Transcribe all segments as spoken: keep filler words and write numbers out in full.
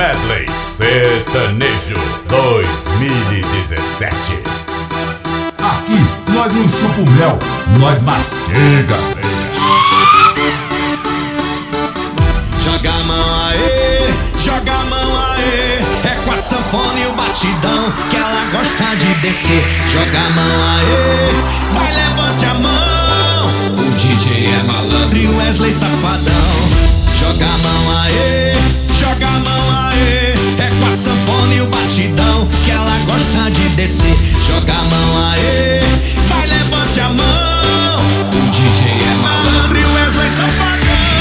Medley Sertanejo dois mil e dezessete. Aqui nós não chupa o mel, nós mastiga. Joga a mão aê, joga a mão aê. É com a sanfona e o batidão que ela gosta de descer. Joga a mão aê, vai levante a mão. O D J é malandro e o Wesley safadão. Joga a mão aê, joga a mão aê. É com a sanfona e o batidão que ela gosta de descer. Joga a mão aê, vai levante a mão. O D J é malandro e o Wesley safadão.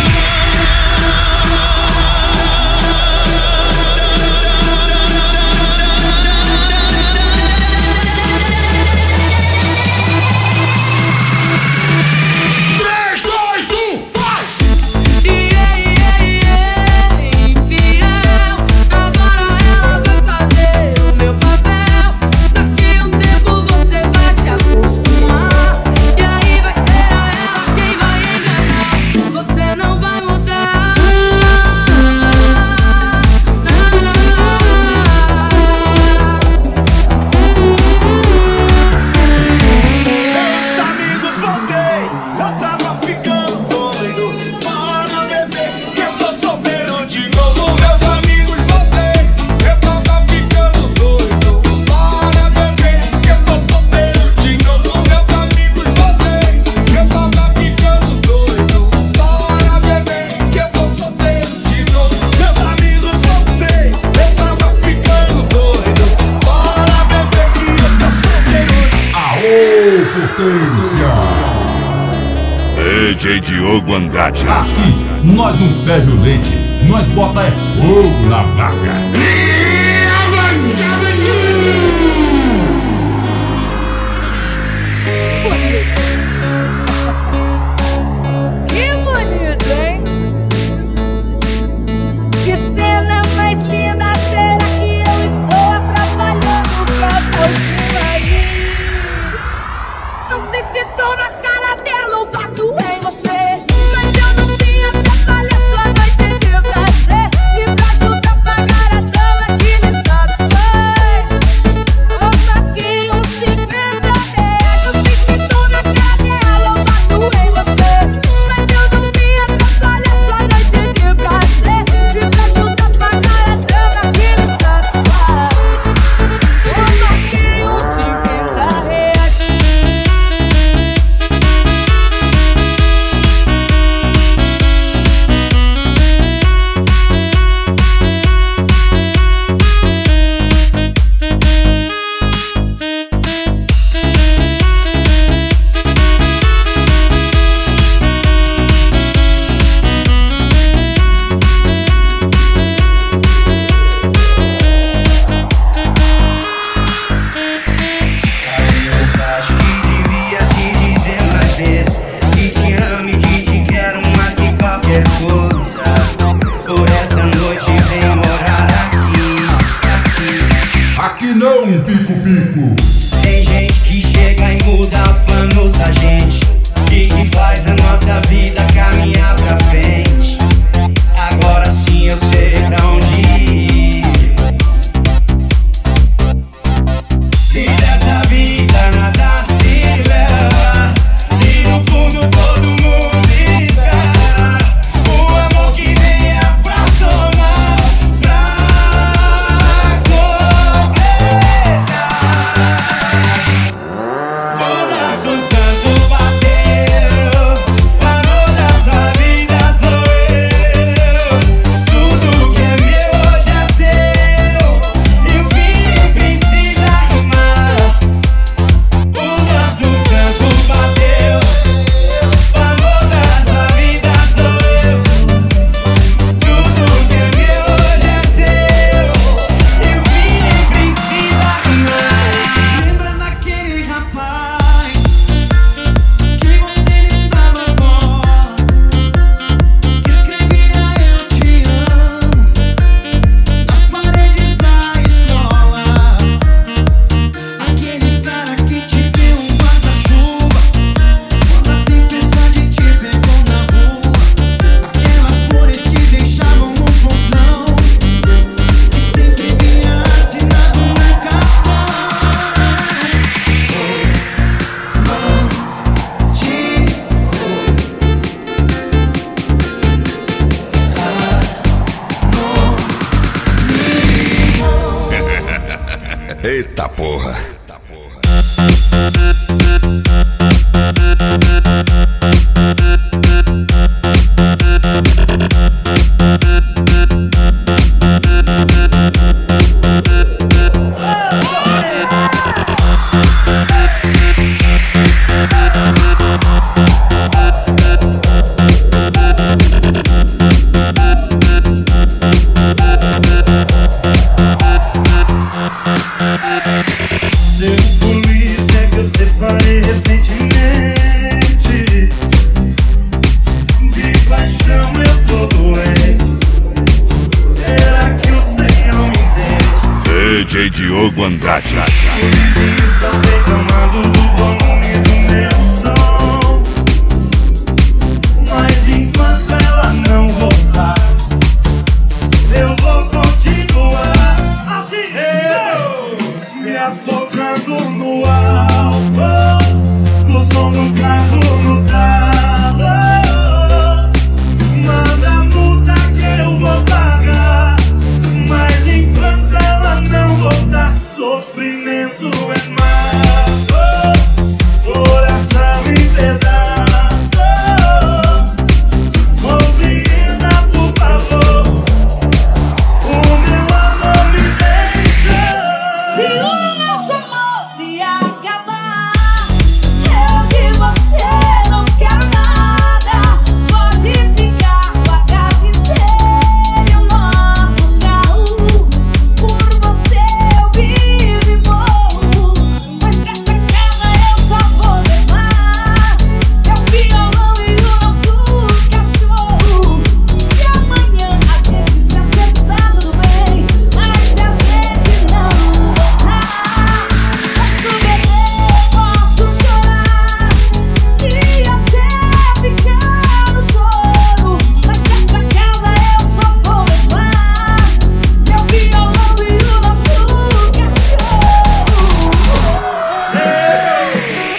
D J Diogo Andrade. Aqui nós não ferve o leite, nós bota é fogo na vaca. Que bonito, hein? Que cena mais linda, será que eu estou atrapalhando pra sozinha aí? Não sei se tô na cara dela ou bato em você, mas eu não vim atrapalhar sua noite de prazer. E pra ajudar a pagar a dama Eita porra. D J Diogo Andrade. Os vizinhos estão reclamando do volume.